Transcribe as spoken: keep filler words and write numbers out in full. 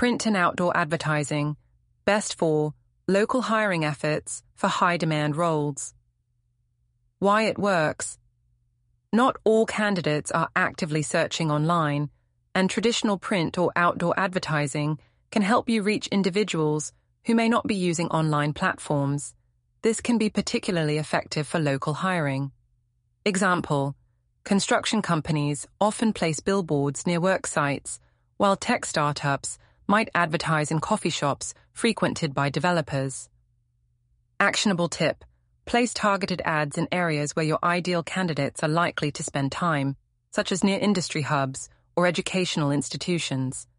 Print and outdoor advertising, best for local hiring efforts for high-demand roles. Why it works. Not all candidates are actively searching online, and traditional print or outdoor advertising can help you reach individuals who may not be using online platforms. This can be particularly effective for local hiring. Example, construction companies often place billboards near work sites, while tech startups might advertise in coffee shops frequented by developers. Actionable tip. Place targeted ads in areas where your ideal candidates are likely to spend time, such as near industry hubs or educational institutions.